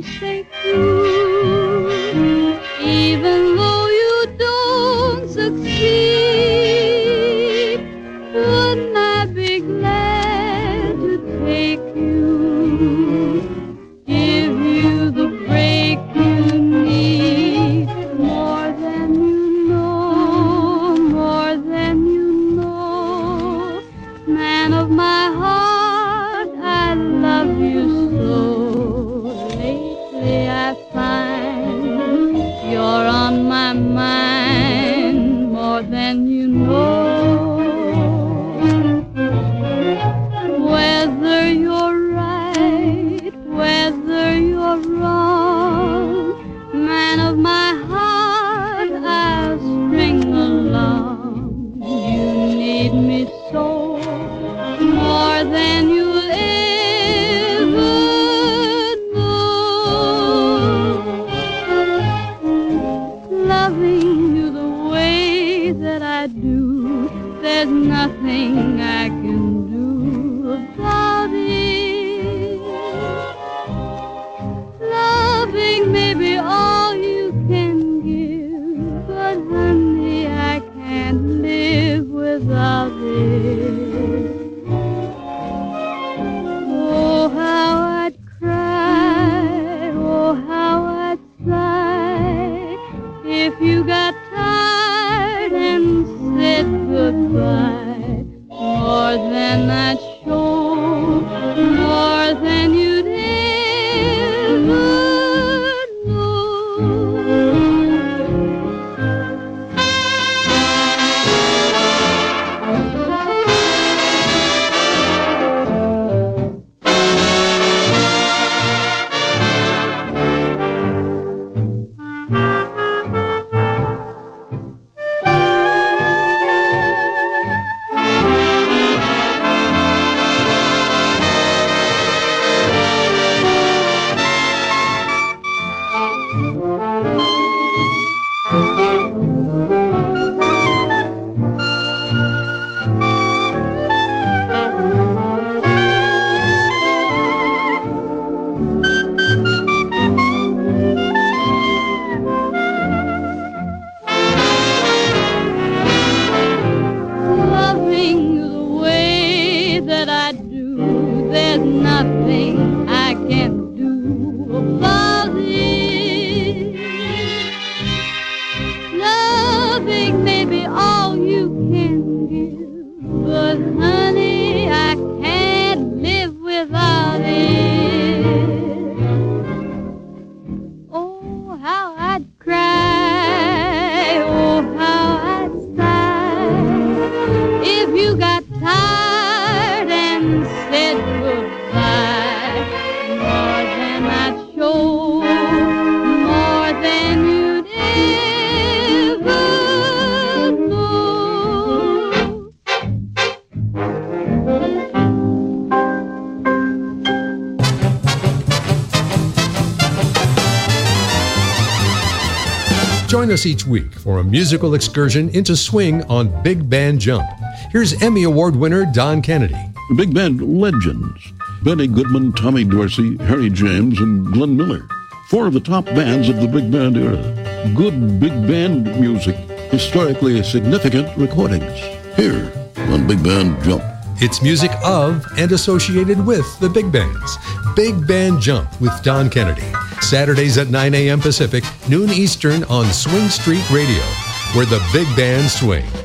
stay true, even though you don't succeed. Wouldn't I be glad to take you, give you the break you need, more than you know, more than you know. Man of my heart, I love you so. Lately I find you're on my mind, more than you know. Whether you're right, whether you're wrong, man of my heart, I'll string along. You need me so, more than you'll ever know. Loving you the way that I do, there's nothing I can do about it. Loving may be all you can give, but honey, I can't live without it. Oh, how I'd cry, oh, how I'd sigh, if you got tired and said goodbye. More than I'd show, more than you'd ever know. Loving you the way that I do, there's nothing I can do about it. Loving may be all you can give, but honey, I can't live without it. Oh, how I'd cry, oh, how I'd sigh, if you got tired and said goodbye. More than I'd show, more than you'd ever know. Join us each week for a musical excursion into swing on Big Band Jump. Here's Emmy Award winner Don Kennedy. Big band legends: Benny Goodman, Tommy Dorsey, Harry James, and Glenn Miller. Four of the top bands of the big band era. Good big band music, historically significant recordings. Here on Big Band Jump. It's music of and associated with the big bands. Big Band Jump with Don Kennedy. Saturdays at 9 a.m. Pacific, noon Eastern on Swing Street Radio, where the big bands swing.